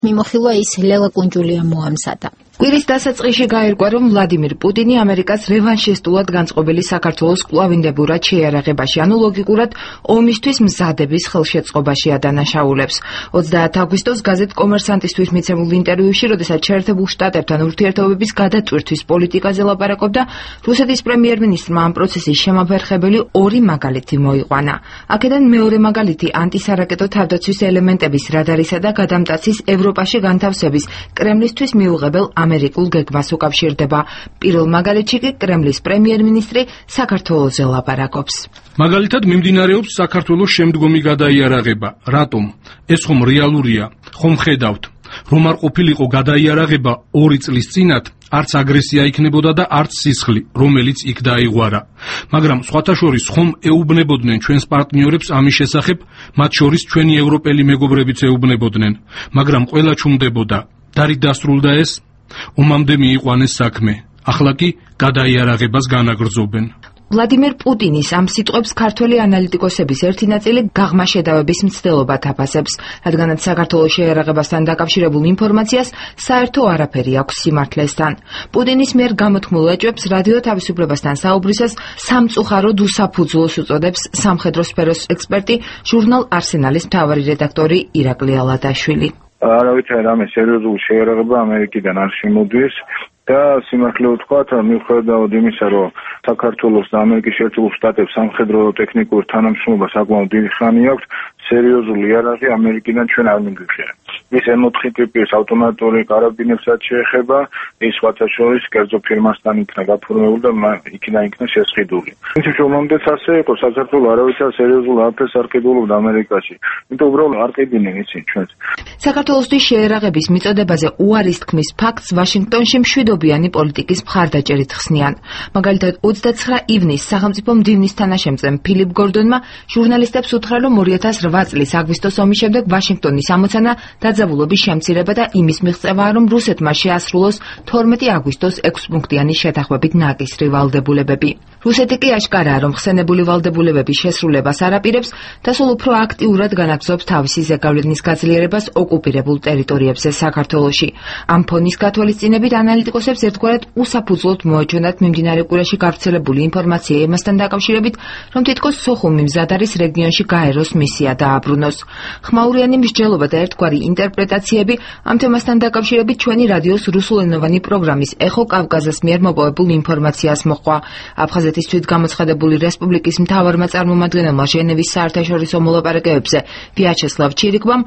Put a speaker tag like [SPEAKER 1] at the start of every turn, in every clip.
[SPEAKER 1] მიმოხილვა ის ლელა კუნჯულია მოამზადა.
[SPEAKER 2] კვირის დასაწყისში გაირკვა, რომ ვლადიმირ პუტინი ამერიკას რევანშისტულად განწყობილი საქართველოს კვლავინდებურად შეიარაღებაში, ანუ ლოგიკურად ომისთვის მზადების ხელშეწყობაში ადანაშაულებს. 30 აგვისტოს გაზეთ კომერსანტისთვის მიცემულ ინტერვიუში, როდესაც შეერთებულ შტატებთან ურთიერთობების გადაწყვეტის პოლიტიკაზე ლაპარაკობდა, რუსეთის პრემიერ-მინისტრმა ამ პროცესის შემაფერხებელი ორი მაგალითი მოიყვანა. აქედან მეორე მაგალითი ანტისარაკეტო თავდაცვის ელემენტების რადარისა და გადამტაცის ევროპაში განთავსების კრემლისთვის მიუღებელ ამერიკულ გეგმას უკავშირდება. პირველ მაგალითში კი კრემლის პრემიერ-მინისტრი საქართველოზე ლაპარაკობს.
[SPEAKER 3] მაგალითად მიმდინარეობს საქართველოს შემდგომი გადაიარაღება. რატომ? ეს ხომ რეალურია? ხომ ხედავთ, რომ არ ყოფილიყო გადაიარაღება 2 წლის წინათ, არც აგრესია იქნებოდა და არც სისხლი, რომელიც იქ დაიღვარა. მაგრამ სხვათა შორის ხომ ეუბნებოდნენ ჩვენს პარტნიორებს ამის შესახებ, მათ შორის ჩვენი ევროპელი მეგობრებიც ეუბნებოდნენ, მაგრამ ყველა ჩუმდებოდა. დარით დასრულდა ეს? ომამდე მიიყვანეს საქმე. ახლა კი გადაიარაღებას განაგრძობენ.
[SPEAKER 2] ვლადიმერ პუტინის ამ სიტყვებს ქართველი ანალიტიკოსების ერთი ნაწილი გაღმაშედავების მცდელობად აფასებს, რადგანაც საქართველოს შეიარაღებასთან დაკავშირებულ ინფორმაციას საერთო არაფერი აქვს სიმართლესთან. პუტინის მიერ გამოთქმულ ეჭვებს რადიო თავისუფლებასთან საუბრისას სამწუხაროდ უსაფუძვლოს უწოდებს სამხედრო სფეროს ექსპერტი, ჟურნალ არსენალის მთავარი რედაქტორი ირაკლი ალადაშვილი.
[SPEAKER 4] არავითარი რამე სერიოზული შეიარაღება ამერიკიდან არ შემოდის და სიმართლე ვთქვათ, მიუხედავად იმისა, რომ საქართველოს და ამერიკის შეერთებულ შტატებს სამხედრო ტექნიკური თანამშრომლობა საკმაოდ დიდი ხანი აქვს, სერიოზული იარაღი ამერიკიდან ჩვენ არ მიგვიღია. ის M4 ტიპის ავტომატური კარაბინებსაც შეეხება, ის სხვათა შორის კერძო ფირმასთან იქნა გაფორმებული და იქიდან იქნა შესყიდული. თუმცა ომამდეც ასე იყო, საქართველოს არავითარ სერიოზულ არაფერს არ ყიდულობდა ამერიკაში. იმიტომ უბრალოდ არ ყიდნენ ისინი ჩვენს.
[SPEAKER 2] საქართველოსთვის შეიარაღების მიწოდებაზე უარის თქმის ფაქტს ვაშინგტონში მშვიდობიანი პოლიტიკის მხარდაჭერით ხსნიან. მაგალითად 29 ივნისს სახელმწიფო მდივნის თანაშემწემ ფილიპ გორდონმა ჟურნალისტებს უთხრა, რომ 2008 წლის აგვისტოს ომის შემდეგ ვაშინგტონის ამოცანა დაძაბულობის შემცირება და იმის მიღწევაა, რომ რუსეთმა შეასრულოს 12 აგვისტოს 6 პუნქტიანი შეთანხმებით ნაკისრი ვალდებულებები. რუსეთი კი აშკარაა, რომ ხსენებული ვალდებულებების შესრულებას არ აპირებს და სულ უფრო აქტიურად განაგრძობს თავისი ზეგავლენის გაძლიერებას ოკუპირებულ ტერიტორიებზე საქართველოში. ამ ფონის გათვალისწინებით ანალიტიკოსებს ერთგვარად უსაფუძვლოდ მოაჩვენათ მიმდინარე კვირაში გავრცელებული ინფორმაცია იმასთან დაკავშირებით, რომ თითქოს სოხუმი მზად არის რეგიონში გაეროს მისია დააბრუნოს. ხმაურიანი მსჯელობა და ერთგვარი ინტერპრეტაციები ამ თემასთან დაკავშირებით ჩვენი რადიოს რუსულენოვანი პროგრამის ეხო კავკაზას მიერ მოპოვებულ ინფორმაციას მოჰყვა. აფხაზეთის თვითგამოცხადებული რესპუბლიკის მთავარმა წარმომადგენელმა ჟენევის საერთაშორისო მოლაპარაკებებზე ვიაჩესლავ ჩირიკბამ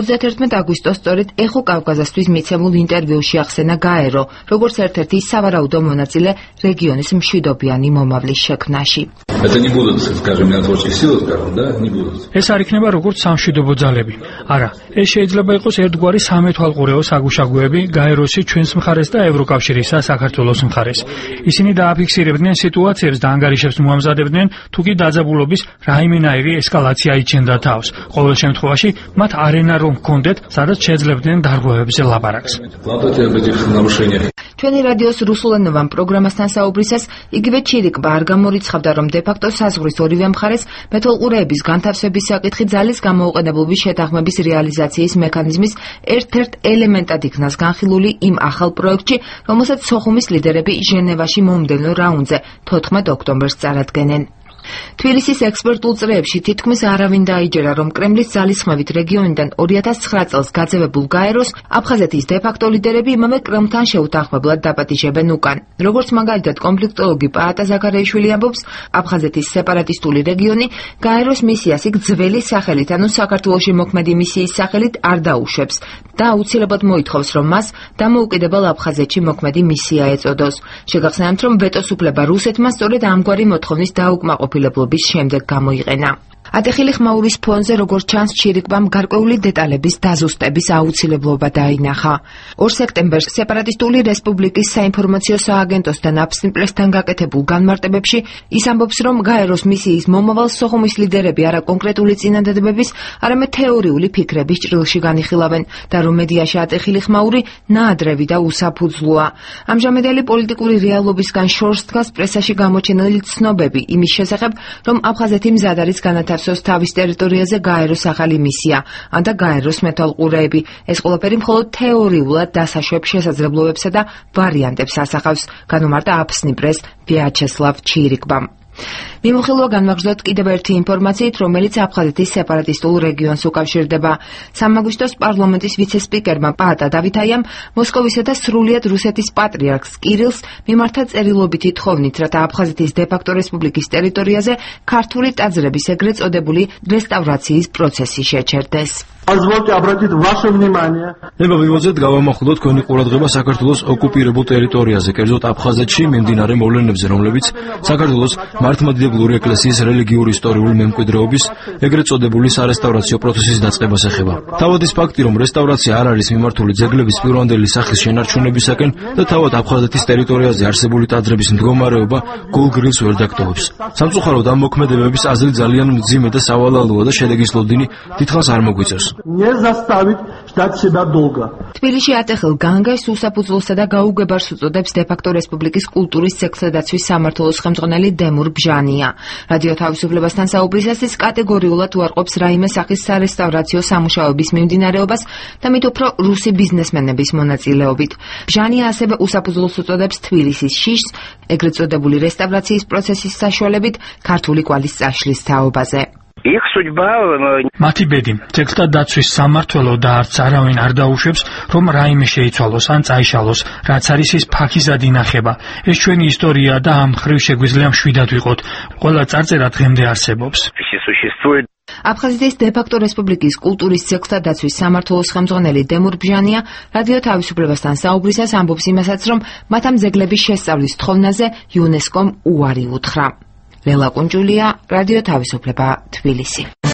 [SPEAKER 2] 31 აგვისტოს სწორედ ეხო კავკაზასთვის მიცემულ ინტერვიუში ახსენა გაერო, როგორც ერთ-ერთი სავარაუდო მონაწილე რეგიონის მშვიდობიანი მომავლის შექმნაში.
[SPEAKER 5] ეს არ იქნება როგორც სამშვიდობო ძალები. არა, ეს შეიძლება იყოს ერთგვარი სამეთვალყურეო საგუშაგოები გაეროსი ჩვენს მხარეს და ევროკავშირისა საქართველოს მხარეს. ისინი დააფიქსირებდნენ სიტუაციებს და ანგარიშებს მოამზადებდნენ, თუ კი დაძაბულობის რაიმენაირი ესკალაცია იჩენდა თავს. ყოველ შემთხვევაში მათ არენა რომ ჰქონდეთ, სადაც შეძლებდნენ დარღვევებზე ლაპარაკს.
[SPEAKER 2] ჩვენი რადიოს რუსულენოვან პროგრამასთან საუბრისას იგივე ჩირიკბა არ გამორიცხავდა, რომ დე-ფაქტო საზღვრის ორივე მხარეს მეთვალყურეების განთავსების საკითხი ძალის გამოუყენებლობის შეთანხმების რეალიზაციის მექანიზმის ერთ-ერთ ელემენტად იქნას განხილული იმ ახალ პროექტში, რომელსაც სოხუმის ლიდერები ჟენევაში მომდევნო რაუნდზე 14 ოქტომბერს წარადგენენ. თბილისის ექსპერტულ წრეებში თითქმის არავინ დაიჯერა, რომ კრემლის ძალისხმევით რეგიონიდან 2009 წელს გაძევებულ გაეროს აფხაზეთის დე-ფაქტო ლიდერები იმავე კრემლთან შეუთანხმებლად დაპატიჟებენ უკან. როგორც მაგალითად კონფლიქტოლოგი პაატა ზაქარიაშვილი ამბობს, აფხაზეთის სეპარატისტული რეგიონი გაეროს მისიას იქ ძველი სახელით, ანუ საქართველოში მოქმედი მისიის სახელით არ დაუშვებს და აუცილებლად მოითხოვს, რომ მას დამოუკიდებელ აფხაზეთში მოქმედი მისია ეწოდოს. შეგახსენებთ, რომ ვეტოს უფლება რუსეთმა სწორედ ამგვარი მოთხოვნის დაუკმაყოფილებლობის შემდეგ გამოიყენა. ატეხილი ხმაურის ფონზე, როგორც ჩანს, ჩირიკბამ გარკვეული დეტალების დაზუსტების აუცილებლობა დაინახა. 2 სექტემბერს სეპარატისტული რესპუბლიკის საინფორმაციო სააგენტოსთან აფსნიპლესთან გაკეთებულ განმარტებებში ის ამბობს, რომ გაეროს მისიის მომავალ სოხუმის ლიდერები არა კონკრეტული წინადადებების, არამედ თეორიული ფიქრების ჭრილში განიხილავენ და რომ მედიაში ატეხილი ხმაური ნაადრევი და უსაფუძვლოა. ამჟამედელი პოლიტიკური რეალობისგან შორს დგას პრესაში გამოჩენილი ცნობები იმის შესახებ, რომ აფხაზეთი მზად არის განათავსების განთავსოს თავის ტერიტორიაზე გაეროს ახალი მისია, ან და გაეროს მეთვალყურეები. ეს ყველაფერი მხოლოდ თეორიულად დასაშვებ შესაძლებლობებსა და ვარიანტებს ასახავს, განუმარტა აფსნიპრეს ვიაჩესლავ ჩირიკბამ. მიმოხილვა განვაგრძოთ კიდევ ერთი ინფორმაციით, რომელიც აფხაზეთის სეპარატისტულ რეგიონს უკავშირდება. სამაგისტოს პარლამენტის ვიცე-სპიკერმა პაატა დავითაიამ მოსკოვისა და სრულიად რუსეთის პატრიარქს კირილს მიმართა წერილობითი თხოვნით, რათა აფხაზეთის დე-ფაქტო რესპუბლიკის ტერიტორიაზე ქართული ტაძრების ეგრეთ წოდებული რესტავრაციის პროცესი შეჩერდეს.
[SPEAKER 6] Позвольте обратить ваше внимание.
[SPEAKER 7] ნება მივაძეთ გავამახვილოთ თქვენი ყურადღება საქართველოს ოკუპირებულ ტერიტორიაზე, კერძოდ აფხაზეთში მიმდინარე მოვლენებზე, რომლებიც საქართველოს მართლმადიდებლური ეკლესიის რელიგიური ისტორიული მემკვიდრეობის ეგრეთ წოდებული სარესტავრაციო პროცესის დაწყებას ეხება. თავად ის ფაქტი, რომ რესტავრაცია არ არის მიმართული ძეგლების პირვანდელი სახის შენარჩუნებისაკენ და თავად აფხაზეთის ტერიტორიაზე არსებული ტაძრების მდგომარეობა გულგრილს ვერ დაგტოვებს. სამწუხაროდ ამ მოქმედებების აზრი ძალიან მძიმე და სავალალოა და შედეგის ლოდინი დიდხანს არ მოგვიწევს.
[SPEAKER 6] Не заставить ждать себя долго.
[SPEAKER 2] თბილისში ატეხილ განგას უსაფუძვლოსა და გაუგებარს უწოდებს დე-ფაქტო რესპუბლიკის კულტურის სექსლედაცვის სამმართველოს ხელმძღვანელი დემურ ბჟანია. რადიო თავისუფლებასთან საუბრისას ის კატეგორიულად უარყოფს რაიმე სახის სარესტავრაციო სამუშაოების მიმდინარეობას და მით უფრო რუსი ბიზნესმენების მონაწილეობით. ბჟანია ასევე უსაფუძვლოს უწოდებს თბილისის შიშს ეგრეთ წოდებული რესტავრაციის პროცესის საშუალებით ქართული კვალის წაშლის თაობაზე.
[SPEAKER 8] Их судьба
[SPEAKER 5] მათი ბედი ძეგლთა დაცვის სამმართველო და არც არავინ არ დაუშვებს, რომ რაიმე შეიცვალოს ან წაიშალოს, რაც არის ის ფაქიზად ინახება. ეს ჩვენი ისტორია და ამ ხრივ შეგვიძლია მშვიდად ვიყოთ. ყველა წარწერა დღემდე არსებობს.
[SPEAKER 8] существует.
[SPEAKER 2] აფხაზეთის დე-ფაქტო რესპუბლიკის კულტურის ძეგლთა დაცვის სამმართველოს ხელმძღვანელი დემურ ბჟანია რადიო თავისუფლებასთან საუბრისას ამბობს იმასაც, რომ მათ ამ ძეგლების შესწავლის თხოვნაზე იუნესკომ უარი უთხრა. ლელა კუნჯულია, რადიო თავისუფლება, თბილისი.